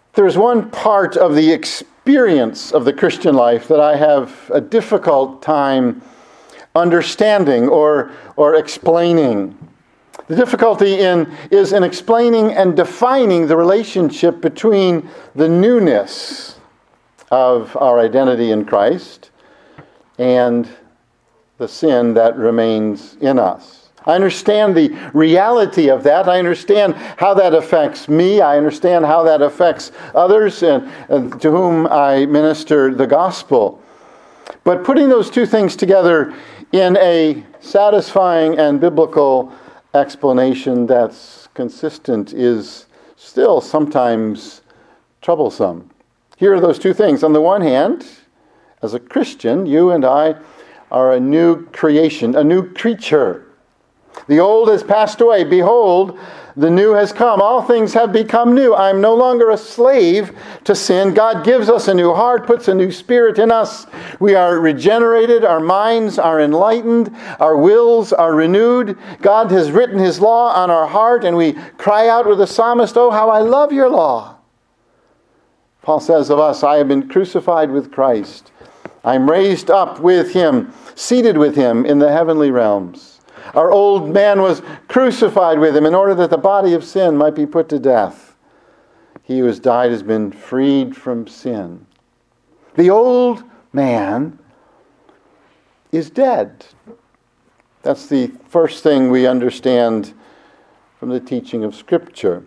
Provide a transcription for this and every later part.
There's one part of the experience of the Christian life that I have a difficult time understanding or explaining. The difficulty is in explaining and defining the relationship between the newness of our identity in Christ and the sin that remains in us. I understand the reality of that. I understand how that affects me. I understand how that affects others and to whom I minister the gospel. But putting those two things together in a satisfying and biblical explanation that's consistent is still sometimes troublesome. Here are those two things. On the one hand, as a Christian, you and I are a new creation, a new creature. The old has passed away. Behold, the new has come. All things have become new. I'm no longer a slave to sin. God gives us a new heart, puts a new spirit in us. We are regenerated. Our minds are enlightened. Our wills are renewed. God has written His law on our heart, and we cry out with the psalmist, "Oh, how I love your law." Paul says of us, "I have been crucified with Christ. I'm raised up with Him, seated with Him in the heavenly realms." Our old man was crucified with Him in order that the body of sin might be put to death. He who has died has been freed from sin. The old man is dead. That's the first thing we understand from the teaching of Scripture.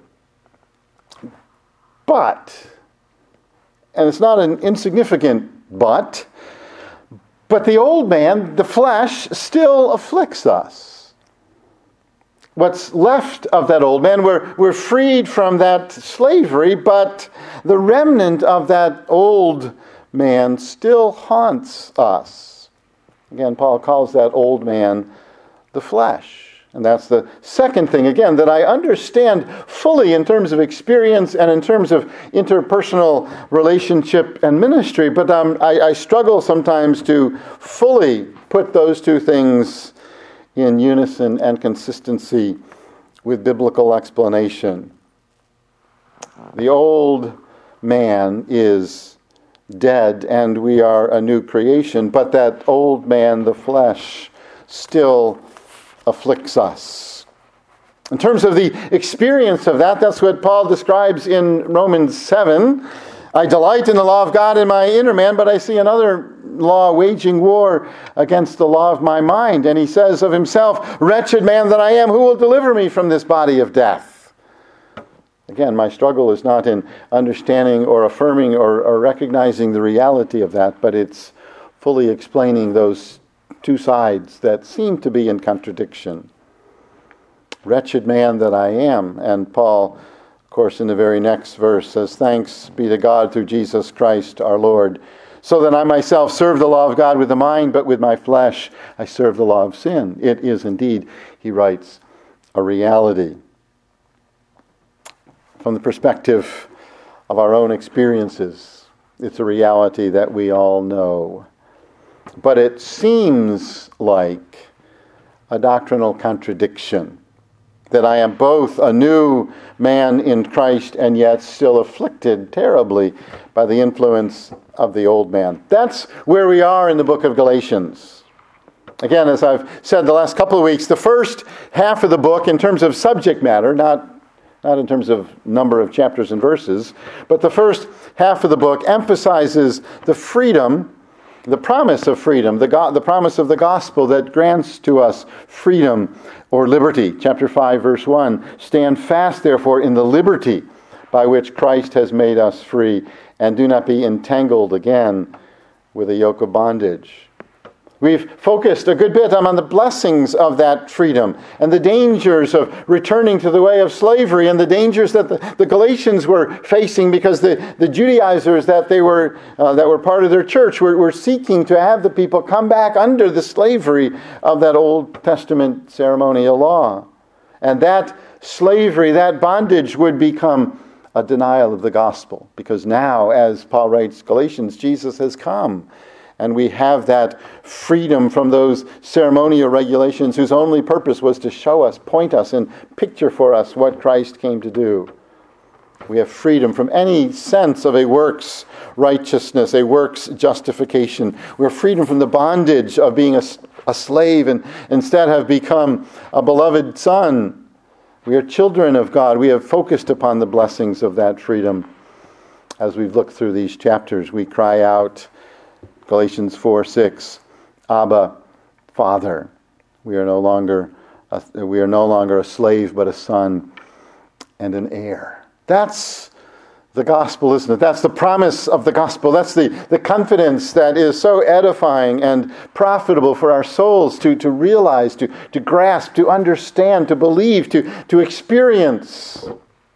But, and it's not an insignificant but the old man, the flesh, still afflicts us. What's left of that old man, we're freed from that slavery, but the remnant of that old man still haunts us. Again, Paul calls that old man the flesh. And that's the second thing, again, that I understand fully in terms of experience and in terms of interpersonal relationship and ministry, but I struggle sometimes to fully put those two things in unison and consistency with biblical explanation. The old man is dead and we are a new creation, but that old man, the flesh, still afflicts us. In terms of the experience of that, that's what Paul describes in Romans 7. I delight in the law of God in my inner man, but I see another law waging war against the law of my mind. And he says of himself, "Wretched man that I am, who will deliver me from this body of death?" Again, my struggle is not in understanding or affirming or recognizing the reality of that, but it's fully explaining those two sides that seem to be in contradiction. Wretched man that I am. And Paul, of course, in the very next verse says, "Thanks be to God through Jesus Christ our Lord, so that I myself serve the law of God with the mind, but with my flesh I serve the law of sin." It is indeed, he writes, a reality. From the perspective of our own experiences, it's a reality that we all know. But it seems like a doctrinal contradiction, that I am both a new man in Christ and yet still afflicted terribly by the influence of the old man. That's where we are in the book of Galatians. Again, as I've said the last couple of weeks, the first half of the book in terms of subject matter, not in terms of number of chapters and verses, but the first half of the book emphasizes the freedom, the promise of freedom, the promise of the gospel that grants to us freedom or liberty. Chapter 5, verse 1, "Stand fast, therefore, in the liberty by which Christ has made us free, and do not be entangled again with a yoke of bondage." We've focused a good bit on the blessings of that freedom and the dangers of returning to the way of slavery and the dangers that the Galatians were facing because the Judaizers that were part of their church were seeking to have the people come back under the slavery of that Old Testament ceremonial law. And that slavery, that bondage would become a denial of the gospel because now, as Paul writes Galatians, Jesus has come. And we have that freedom from those ceremonial regulations whose only purpose was to show us, point us, and picture for us what Christ came to do. We have freedom from any sense of a works righteousness, a works justification. We're freedom from the bondage of being a slave and instead have become a beloved son. We are children of God. We have focused upon the blessings of that freedom. As we've looked through these chapters, we cry out, Galatians 4:6, Abba, Father. We are no longer a slave, but a son and an heir. That's the gospel, isn't it? That's the promise of the gospel. That's the confidence that is so edifying and profitable for our souls to realize, to grasp, to understand, to believe, to experience.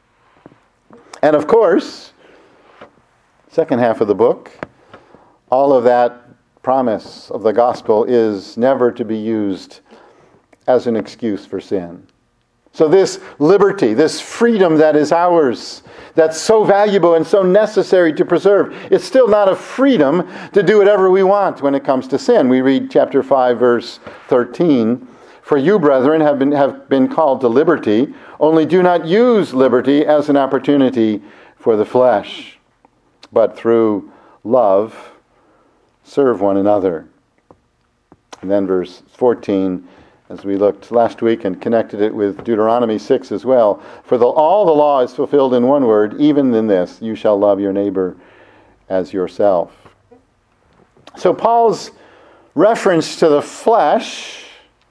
And of course, second half of the book, all of that promise of the gospel is never to be used as an excuse for sin. So this liberty, this freedom that is ours, that's so valuable and so necessary to preserve, it's still not a freedom to do whatever we want when it comes to sin. We read chapter 5, verse 13, "For you, brethren, have been called to liberty, only do not use liberty as an opportunity for the flesh, but through love serve one another." And then verse 14, as we looked last week and connected it with Deuteronomy 6 as well. "For all the law is fulfilled in one word, even in this, you shall love your neighbor as yourself." So Paul's reference to the flesh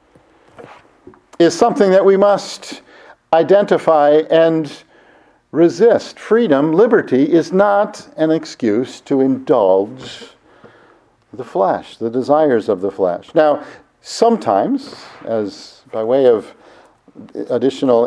is something that we must identify and resist. Freedom, liberty, is not an excuse to indulge the flesh, the desires of the flesh. Now, sometimes, as by way of additional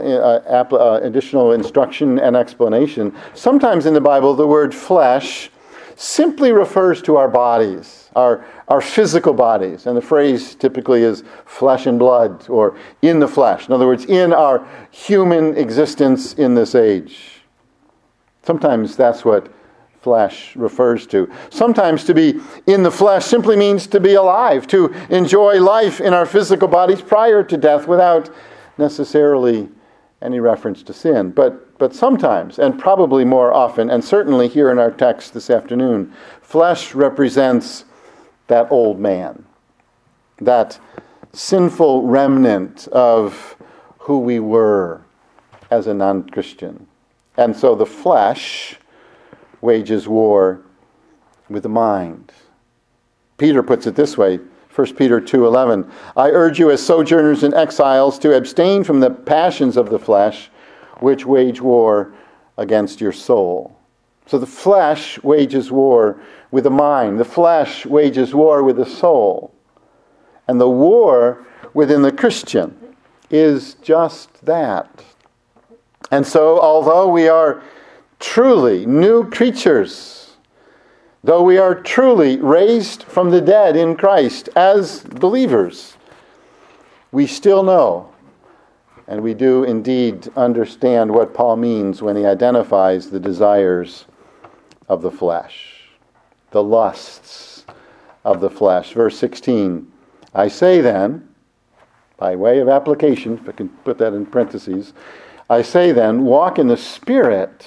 instruction and explanation, sometimes in the Bible the word flesh simply refers to our bodies, our physical bodies. And the phrase typically is flesh and blood, or in the flesh. In other words, in our human existence in this age. Sometimes that's what flesh refers to. Sometimes to be in the flesh simply means to be alive, to enjoy life in our physical bodies prior to death without necessarily any reference to sin. But sometimes, and probably more often, and certainly here in our text this afternoon, flesh represents that old man, that sinful remnant of who we were as a non-Christian. And so the flesh wages war with the mind. Peter puts it this way, 1 Peter 2:11, "I urge you as sojourners and exiles to abstain from the passions of the flesh, which wage war against your soul." So the flesh wages war with the mind. The flesh wages war with the soul. And the war within the Christian is just that. And so, although we are truly new creatures, though we are truly raised from the dead in Christ as believers, we still know, and we do indeed understand what Paul means when he identifies the desires of the flesh, the lusts of the flesh. Verse 16, "I say then," by way of application, if I can put that in parentheses, "I say then, walk in the Spirit,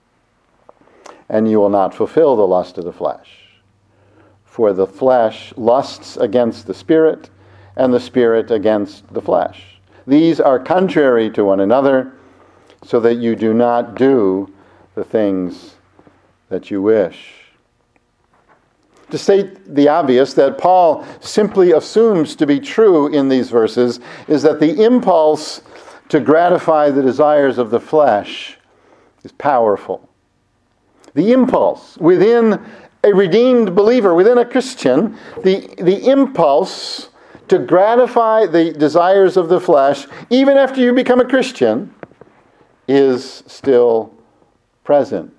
and you will not fulfill the lust of the flesh. For the flesh lusts against the Spirit, and the Spirit against the flesh. These are contrary to one another, so that you do not do the things that you wish." To state the obvious that Paul simply assumes to be true in these verses is that the impulse to gratify the desires of the flesh is powerful. The impulse within a redeemed believer, within a Christian, the impulse to gratify the desires of the flesh, even after you become a Christian, is still present.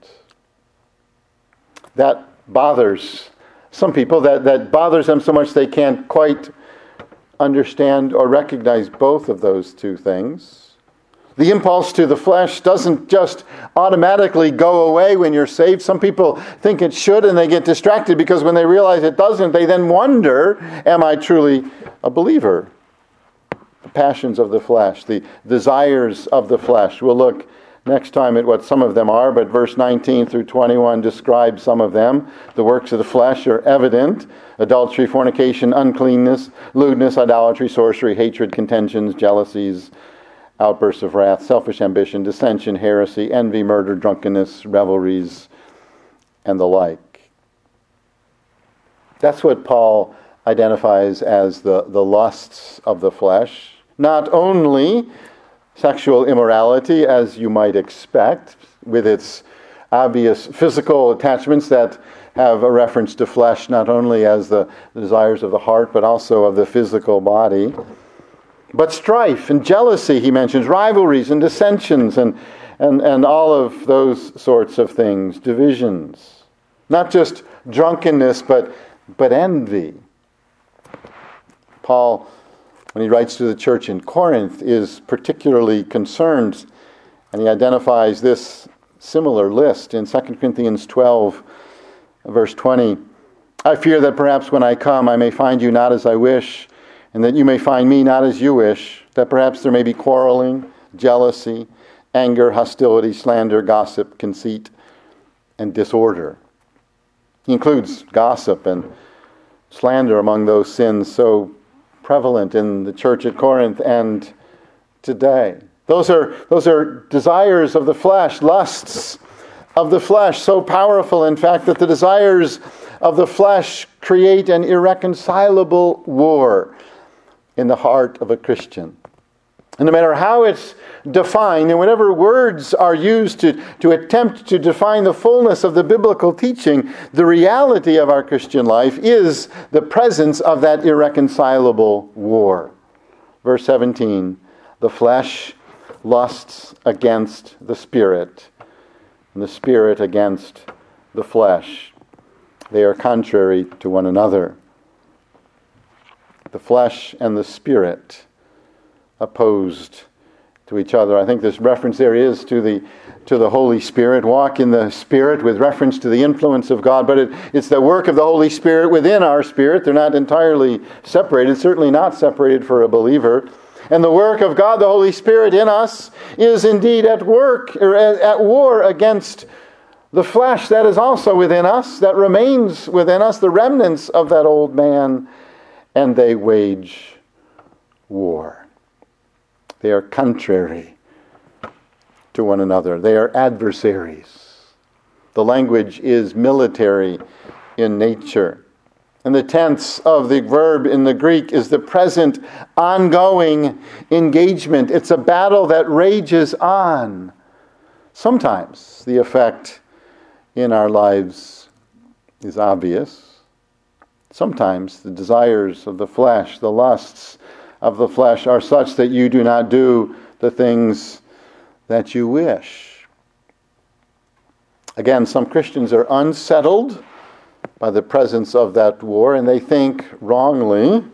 That bothers some people, that bothers them so much they can't quite understand or recognize both of those two things. The impulse to the flesh doesn't just automatically go away when you're saved. Some people think it should, and they get distracted because when they realize it doesn't, they then wonder, am I truly a believer? The passions of the flesh, the desires of the flesh. We'll look next time at what some of them are, but verse 19 through 21 describes some of them. The works of the flesh are evident: adultery, fornication, uncleanness, lewdness, idolatry, sorcery, hatred, contentions, jealousies, outbursts of wrath, selfish ambition, dissension, heresy, envy, murder, drunkenness, revelries, and the like. That's what Paul identifies as the lusts of the flesh. Not only sexual immorality, as you might expect, with its obvious physical attachments that have a reference to flesh, not only as the desires of the heart, but also of the physical body. But strife and jealousy, he mentions, rivalries and dissensions and all of those sorts of things, divisions. Not just drunkenness, but envy. Paul, when he writes to the church in Corinth, is particularly concerned, and he identifies this similar list in 2 Corinthians 12, verse 20. I fear that perhaps when I come I may find you not as I wish, and that you may find me not as you wish, that perhaps there may be quarreling, jealousy, anger, hostility, slander, gossip, conceit, and disorder. He includes gossip and slander among those sins so prevalent in the church at Corinth and today. Those are desires of the flesh, lusts of the flesh, so powerful, in fact, that the desires of the flesh create an irreconcilable war in the heart of a Christian. And no matter how it's defined, and whatever words are used to attempt to define the fullness of the biblical teaching, the reality of our Christian life is the presence of that irreconcilable war. Verse 17, the flesh lusts against the Spirit, and the Spirit against the flesh. They are contrary to one another. The flesh and the Spirit opposed to each other. I think this reference there is to the Holy Spirit. Walk in the Spirit with reference to the influence of God, but it's the work of the Holy Spirit within our spirit. They're not entirely separated, certainly not separated for a believer. And the work of God, the Holy Spirit in us, is indeed at work, or at war against the flesh that is also within us, that remains within us, the remnants of that old man, and they wage war. They are contrary to one another. They are adversaries. The language is military in nature. And the tense of the verb in the Greek is the present, ongoing engagement. It's a battle that rages on. Sometimes the effect in our lives is obvious. Sometimes the desires of the flesh, the lusts of the flesh, are such that you do not do the things that you wish. Again, some Christians are unsettled by the presence of that war, and they think wrongly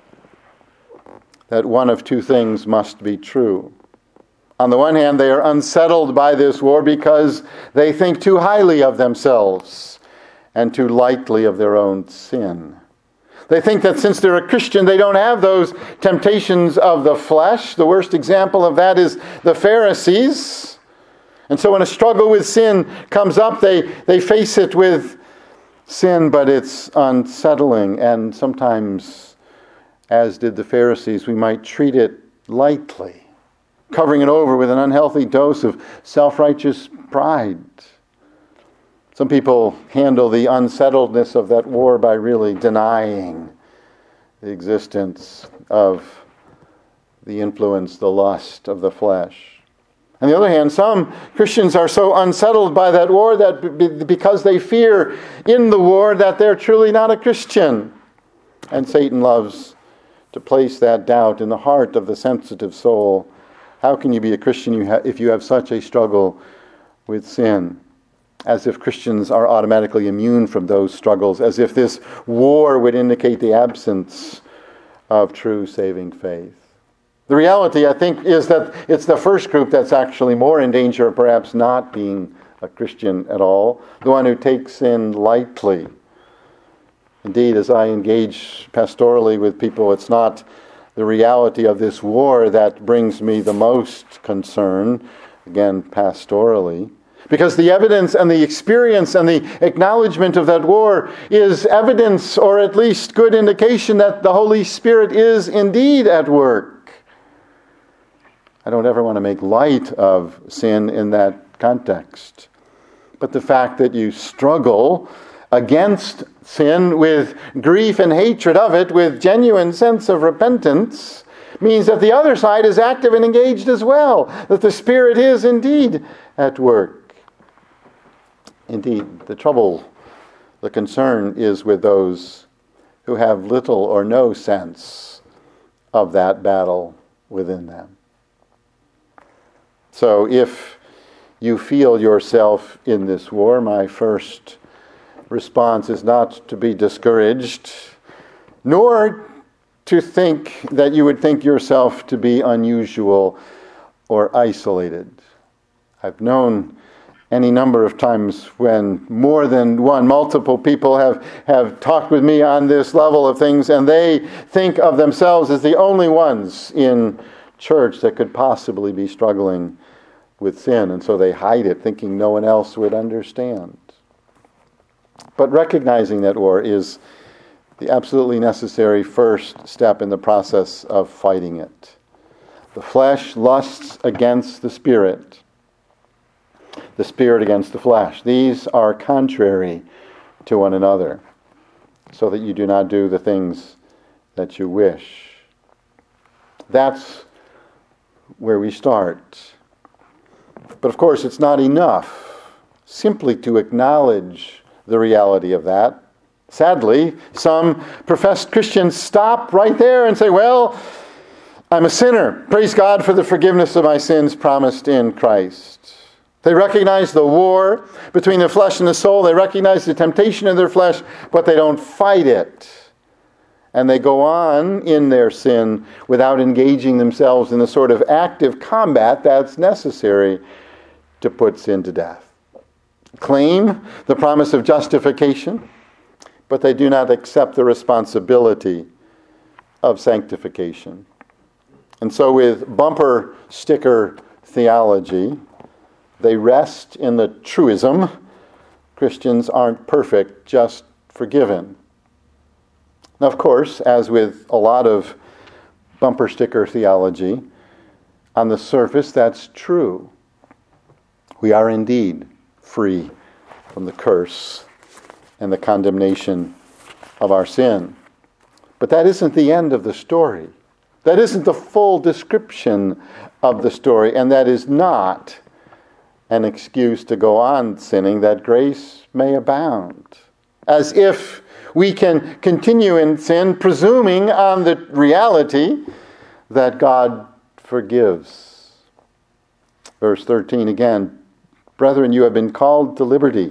that one of two things must be true. On the one hand, they are unsettled by this war because they think too highly of themselves and too lightly of their own sin. They think that since they're a Christian, they don't have those temptations of the flesh. The worst example of that is the Pharisees. And so when a struggle with sin comes up, they face it with sin, but it's unsettling. And sometimes, as did the Pharisees, we might treat it lightly, covering it over with an unhealthy dose of self-righteous pride. Some people handle the unsettledness of that war by really denying the existence of the influence, the lust of the flesh. On the other hand, some Christians are so unsettled by that war that because they fear in the war that they're truly not a Christian. And Satan loves to place that doubt in the heart of the sensitive soul. How can you be a Christian if you have such a struggle with sin? As if Christians are automatically immune from those struggles, as if this war would indicate the absence of true saving faith. The reality, I think, is that it's the first group that's actually more in danger of perhaps not being a Christian at all, the one who takes sin lightly. Indeed, as I engage pastorally with people, it's not the reality of this war that brings me the most concern, again, pastorally. Because the evidence and the experience and the acknowledgement of that war is evidence, or at least good indication, that the Holy Spirit is indeed at work. I don't ever want to make light of sin in that context. But the fact that you struggle against sin with grief and hatred of it, with genuine sense of repentance, means that the other side is active and engaged as well, that the Spirit is indeed at work. Indeed, the trouble, the concern is with those who have little or no sense of that battle within them. So if you feel yourself in this war, my first response is not to be discouraged, nor to think that you would think yourself to be unusual or isolated. I've known any number of times when more than one, multiple people have talked with me on this level of things, and they think of themselves as the only ones in church that could possibly be struggling with sin, and so they hide it, thinking no one else would understand. But recognizing that war is the absolutely necessary first step in the process of fighting it. The flesh lusts against the Spirit against the flesh. These are contrary to one another, so that you do not do the things that you wish. That's where we start. But of course, it's not enough simply to acknowledge the reality of that. Sadly, some professed Christians stop right there and say, well, I'm a sinner. Praise God for the forgiveness of my sins promised in Christ. They recognize the war between the flesh and the soul. They recognize the temptation of their flesh, but they don't fight it. And they go on in their sin without engaging themselves in the sort of active combat that's necessary to put sin to death. Claim the promise of justification, but they do not accept the responsibility of sanctification. And so with bumper sticker theology, they rest in the truism, Christians aren't perfect, just forgiven. Now, of course, as with a lot of bumper sticker theology, on the surface that's true. We are indeed free from the curse and the condemnation of our sin. But that isn't the end of the story. That isn't the full description of the story, and that is not an excuse to go on sinning, that grace may abound. As if we can continue in sin, presuming on the reality that God forgives. Verse 13 again, brethren, you have been called to liberty,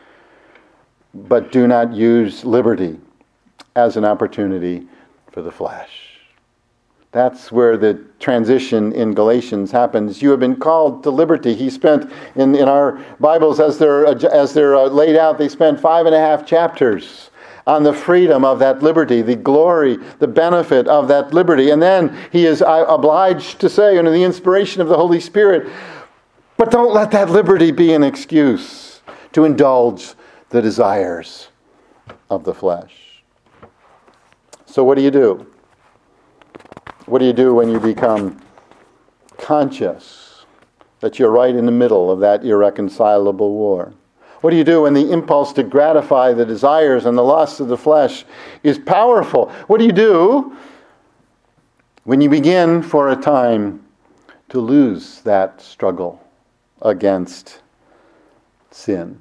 but do not use liberty as an opportunity for the flesh. That's where the transition in Galatians happens. You have been called to liberty. He spent, in our Bibles as they're laid out, they spent 5.5 chapters on the freedom of that liberty, the glory, the benefit of that liberty. And then he is obliged to say, under the inspiration of the Holy Spirit, but don't let that liberty be an excuse to indulge the desires of the flesh. So what do you do? What do you do when you become conscious that you're right in the middle of that irreconcilable war? What do you do when the impulse to gratify the desires and the lusts of the flesh is powerful? What do you do when you begin for a time to lose that struggle against sin?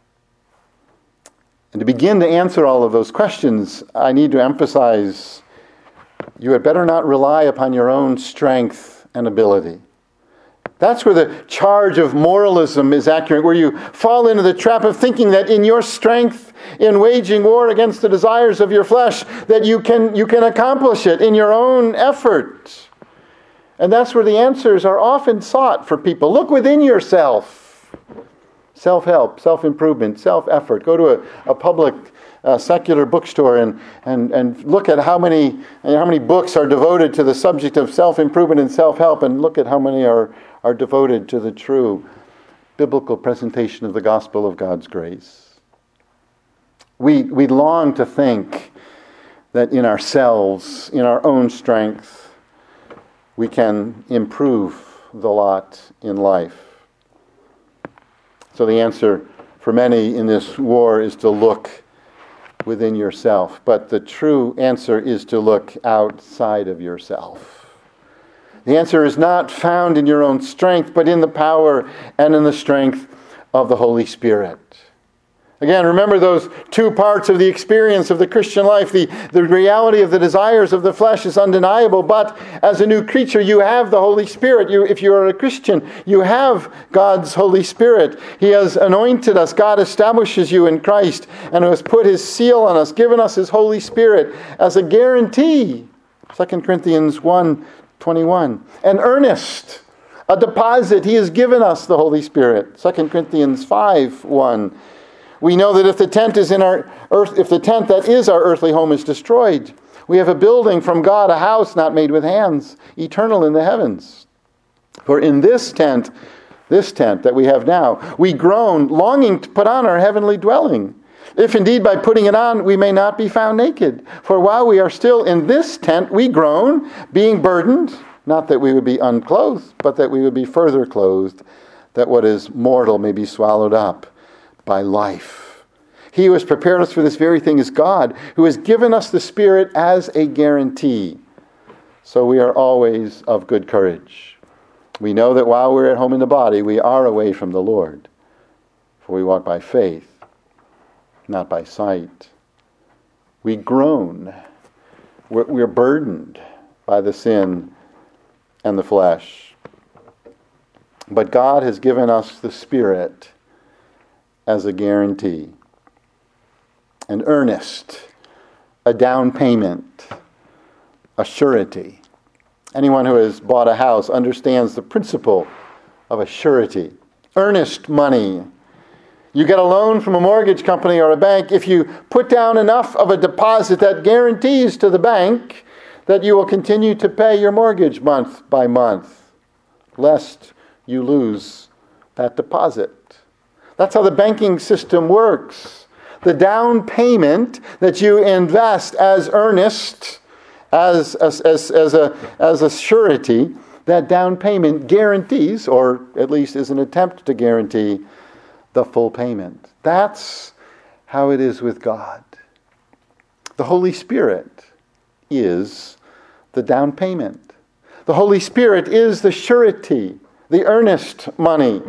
And to begin to answer all of those questions, I need to emphasize you had better not rely upon your own strength and ability. That's where the charge of moralism is accurate, where you fall into the trap of thinking that in your strength in waging war against the desires of your flesh, that you can accomplish it in your own effort. And that's where the answers are often sought for people. Look within yourself. Self-help, self-improvement, self-effort. Go to a public secular bookstore and look at how many books are devoted to the subject of self-improvement and self-help, and look at how many are devoted to the true biblical presentation of the gospel of God's grace. We long to think that in ourselves, in our own strength, we can improve the lot in life. So the answer for many in this war is to look within yourself. But the true answer is to look outside of yourself. The answer is not found in your own strength, but in the power and in the strength of the Holy Spirit. Again, remember those two parts of the experience of the Christian life. The reality of the desires of the flesh is undeniable, but as a new creature, you have the Holy Spirit. If you are a Christian, you have God's Holy Spirit. He has anointed us. God establishes you in Christ and has put His seal on us, given us His Holy Spirit as a guarantee. 2 Corinthians 1:21. An earnest, a deposit. He has given us the Holy Spirit. 2 Corinthians 5:1. We know that if the tent that is our earthly home is destroyed, we have a building from God, a house not made with hands, eternal in the heavens. For in this tent that we have now, we groan, longing to put on our heavenly dwelling. If indeed by putting it on we may not be found naked. For while we are still in this tent, we groan, being burdened, not that we would be unclothed, but that we would be further clothed, that what is mortal may be swallowed up by life. He who has prepared us for this very thing is God, who has given us the Spirit as a guarantee. So we are always of good courage. We know that while we're at home in the body, we are away from the Lord. For we walk by faith, not by sight. We groan. We're burdened by the sin and the flesh. But God has given us the Spirit as a guarantee, an earnest, a down payment, a surety. Anyone who has bought a house understands the principle of a surety. Earnest money. You get a loan from a mortgage company or a bank if you put down enough of a deposit that guarantees to the bank that you will continue to pay your mortgage month by month, lest you lose that deposit. That's how the banking system works. The down payment that you invest as earnest, as a surety, that down payment guarantees, or at least is an attempt to guarantee, the full payment. That's how it is with God. The Holy Spirit is the down payment. The Holy Spirit is the surety, the earnest money.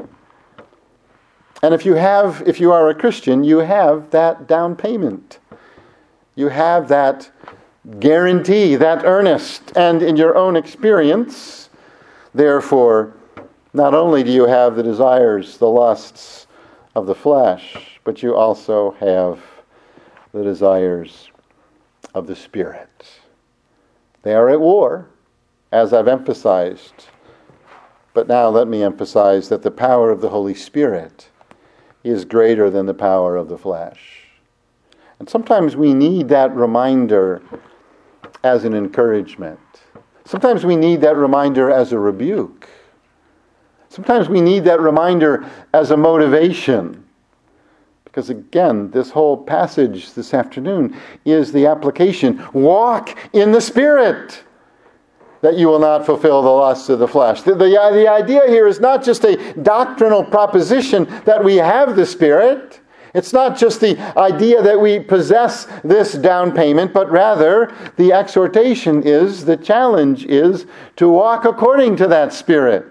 And if you are a Christian, you have that down payment. You have that guarantee, that earnest. And in your own experience, therefore, not only do you have the desires, the lusts of the flesh, but you also have the desires of the Spirit. They are at war, as I've emphasized. But now let me emphasize that the power of the Holy Spirit is greater than the power of the flesh. And sometimes we need that reminder as an encouragement. Sometimes we need that reminder as a rebuke. Sometimes we need that reminder as a motivation. Because again, this whole passage this afternoon is the application. Walk in the Spirit, that you will not fulfill the lusts of the flesh. The idea here is not just a doctrinal proposition that we have the Spirit. It's not just the idea that we possess this down payment, but rather the exhortation is, the challenge is, to walk according to that Spirit.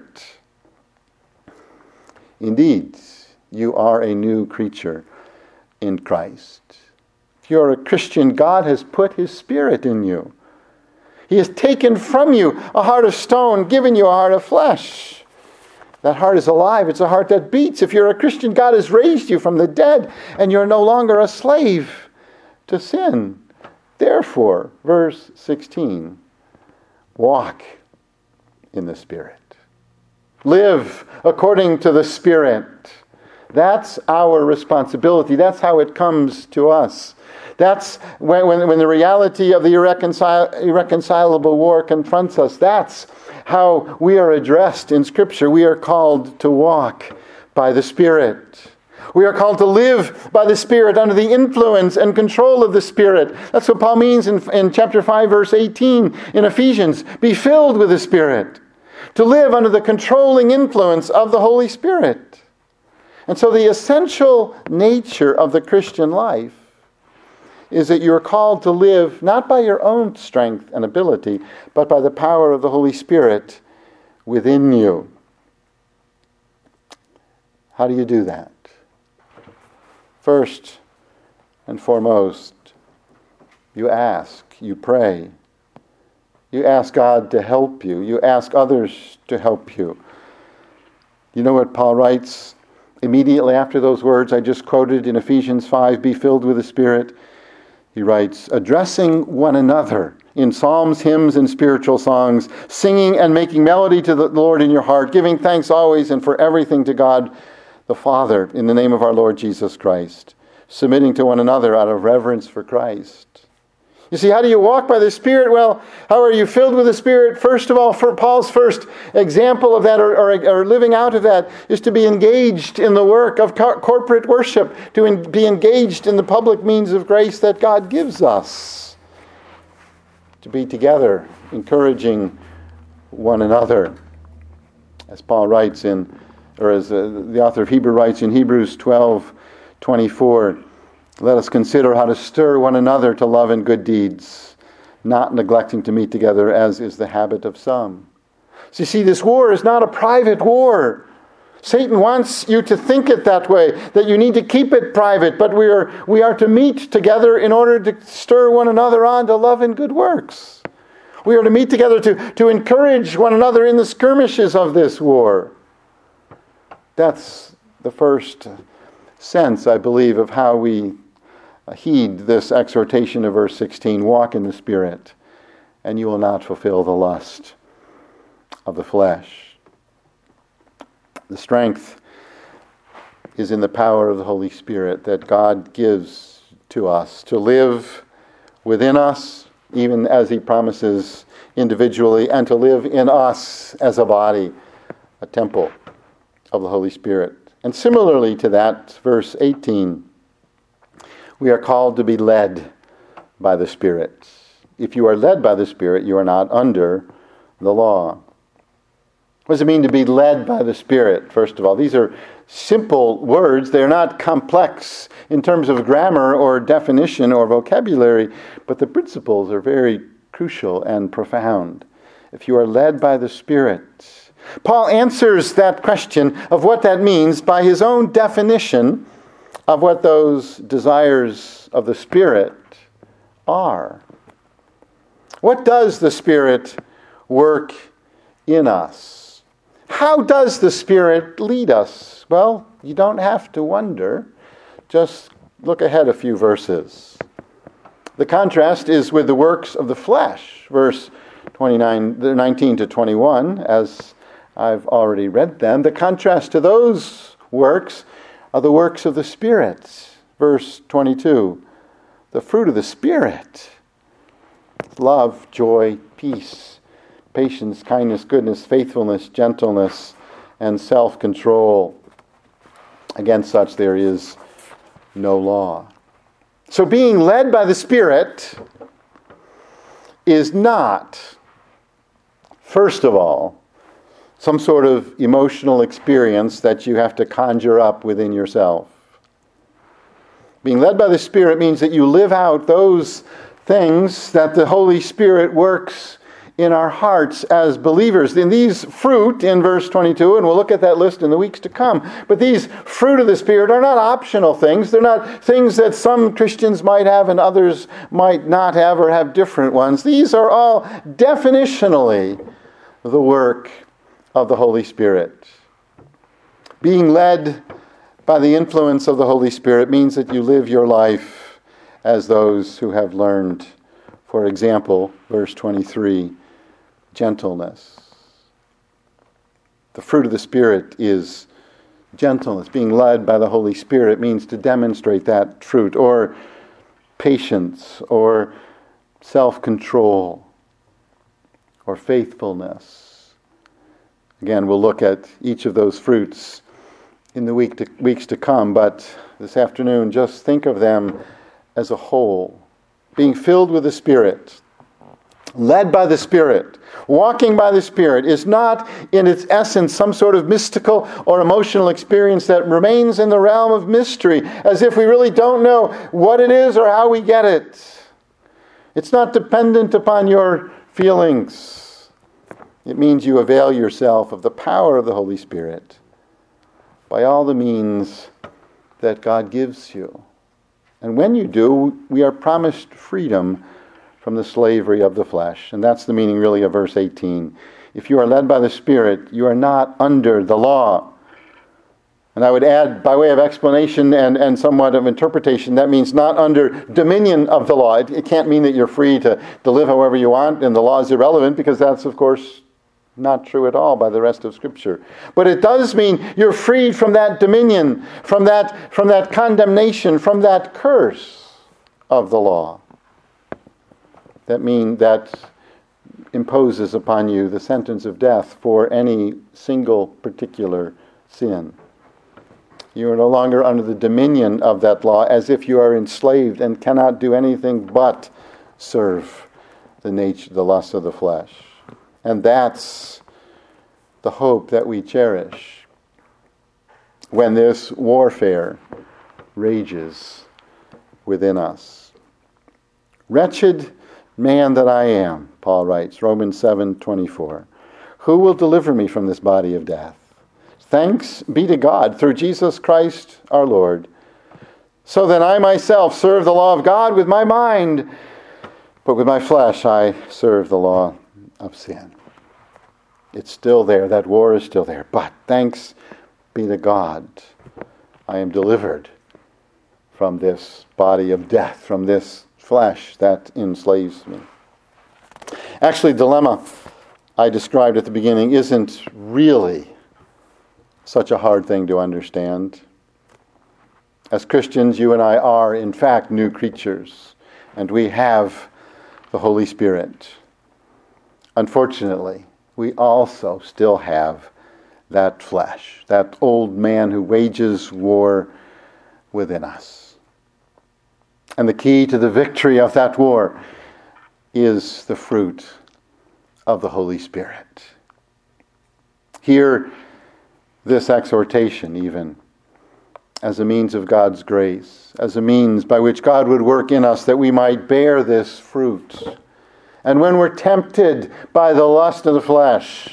Indeed, you are a new creature in Christ. If you're a Christian, God has put His Spirit in you. He has taken from you a heart of stone, given you a heart of flesh. That heart is alive. It's a heart that beats. If you're a Christian, God has raised you from the dead, and you're no longer a slave to sin. Therefore, verse 16, walk in the Spirit. Live according to the Spirit. That's our responsibility. That's how it comes to us. That's when the reality of the irreconcilable war confronts us. That's how we are addressed in Scripture. We are called to walk by the Spirit. We are called to live by the Spirit under the influence and control of the Spirit. That's what Paul means in chapter 5, verse 18 in Ephesians. Be filled with the Spirit. To live under the controlling influence of the Holy Spirit. And so the essential nature of the Christian life is that you're called to live not by your own strength and ability, but by the power of the Holy Spirit within you. How do you do that? First and foremost, you ask, you pray. You ask God to help you. You ask others to help you. You know what Paul writes immediately after those words I just quoted in Ephesians 5, be filled with the Spirit? He writes, addressing one another in psalms, hymns, and spiritual songs, singing and making melody to the Lord in your heart, giving thanks always and for everything to God the Father in the name of our Lord Jesus Christ, submitting to one another out of reverence for Christ. You see, how do you walk by the Spirit? Well, how are you filled with the Spirit? First of all, for Paul's first example of that, or living out of that, is to be engaged in the work of corporate worship, to be engaged in the public means of grace that God gives us, to be together, encouraging one another. As Paul writes as the author of Hebrews writes in Hebrews 12:24, let us consider how to stir one another to love and good deeds, not neglecting to meet together as is the habit of some. So you see, this war is not a private war. Satan wants you to think it that way, that you need to keep it private, but we are to meet together in order to stir one another on to love and good works. We are to meet together to encourage one another in the skirmishes of this war. That's the first sense, I believe, of how we heed this exhortation of verse 16. Walk in the Spirit, and you will not fulfill the lust of the flesh. The strength is in the power of the Holy Spirit that God gives to us to live within us, even as He promises individually, and to live in us as a body, a temple of the Holy Spirit. And similarly to that, verse 18, we are called to be led by the Spirit. If you are led by the Spirit, you are not under the law. What does it mean to be led by the Spirit? First of all, these are simple words. They're not complex in terms of grammar or definition or vocabulary, but the principles are very crucial and profound. If you are led by the Spirit, Paul answers that question of what that means by his own definition of what those desires of the Spirit are. What does the Spirit work in us? How does the Spirit lead us? Well, you don't have to wonder. Just look ahead a few verses. The contrast is with the works of the flesh, verse 19 to 21, as I've already read them. The contrast to those works are the works of the Spirit. Verse 22, the fruit of the Spirit: love, joy, peace, patience, kindness, goodness, faithfulness, gentleness, and self-control. Against such there is no law. So being led by the Spirit is not, first of all, some sort of emotional experience that you have to conjure up within yourself. Being led by the Spirit means that you live out those things that the Holy Spirit works in our hearts as believers. In these fruit, in verse 22, and we'll look at that list in the weeks to come, but these fruit of the Spirit are not optional things. They're not things that some Christians might have and others might not have, or have different ones. These are all definitionally the work of the Holy Spirit. Being led by the influence of the Holy Spirit means that you live your life as those who have learned, for example, verse 23, gentleness. The fruit of the Spirit is Gentleness, being led by the Holy Spirit, means to demonstrate that fruit, or patience, or self-control, or faithfulness. Again, we'll look at each of those fruits in the weeks to come, but this afternoon, just think of them as a whole. Being filled with the Spirit, led by the Spirit, walking by the Spirit is not in its essence some sort of mystical or emotional experience that remains in the realm of mystery, as if we really don't know what it is or how we get it. It's not dependent upon your feelings. It means you avail yourself of the power of the Holy Spirit by all the means that God gives you. And when you do, we are promised freedom from the slavery of the flesh. And that's the meaning really of verse 18. If you are led by the Spirit, you are not under the law. And I would add, by way of explanation and somewhat of interpretation, that means not under dominion of the law. It can't mean that you're free to live however you want and the law is irrelevant, because that's, of course, not true at all by the rest of Scripture. But it does mean you're freed from that dominion, from that condemnation, from that curse of the law. That imposes upon you the sentence of death for any single particular sin. You are no longer under the dominion of that law, as if you are enslaved and cannot do anything but serve the lust of the flesh. And that's the hope that we cherish when this warfare rages within us. Wretched man that I am, Paul writes, Romans 7:24. Who will deliver me from this body of death? Thanks be to God through Jesus Christ our Lord. So then I myself serve the law of God with my mind, but with my flesh I serve the law of sin. It's still there. That war is still there. But thanks be to God, I am delivered from this body of death, from this flesh that enslaves me. Actually, the dilemma I described at the beginning isn't really such a hard thing to understand. As Christians, you and I are, in fact, new creatures, and we have the Holy Spirit. Unfortunately, we also still have that flesh, that old man who wages war within us. And the key to the victory of that war is the fruit of the Holy Spirit. Hear this exhortation even as a means of God's grace, as a means by which God would work in us that we might bear this fruit. And when we're tempted by the lust of the flesh,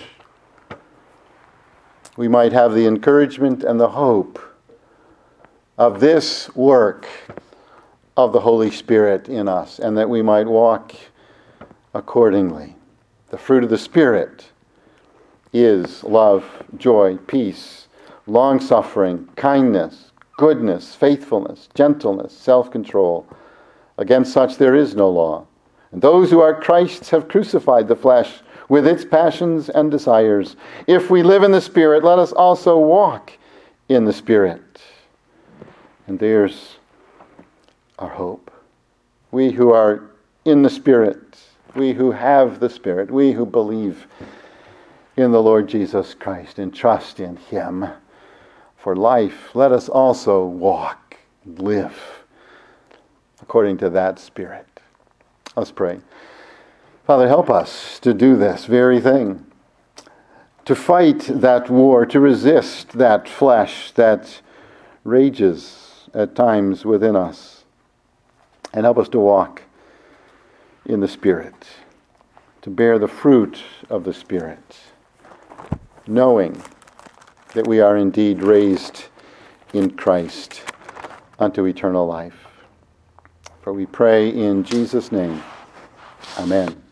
we might have the encouragement and the hope of this work of the Holy Spirit in us, and that we might walk accordingly. The fruit of the Spirit is love, joy, peace, long-suffering, kindness, goodness, faithfulness, gentleness, self-control. Against such there is no law. And those who are Christ's have crucified the flesh with its passions and desires. If we live in the Spirit, let us also walk in the Spirit. And there's our hope. We who are in the Spirit, we who have the Spirit, we who believe in the Lord Jesus Christ and trust in Him for life, let us also walk, live according to that Spirit. Let's pray. Father, help us to do this very thing, to fight that war, to resist that flesh that rages at times within us, and help us to walk in the Spirit, to bear the fruit of the Spirit, knowing that we are indeed raised in Christ unto eternal life. For we pray in Jesus' name. Amen.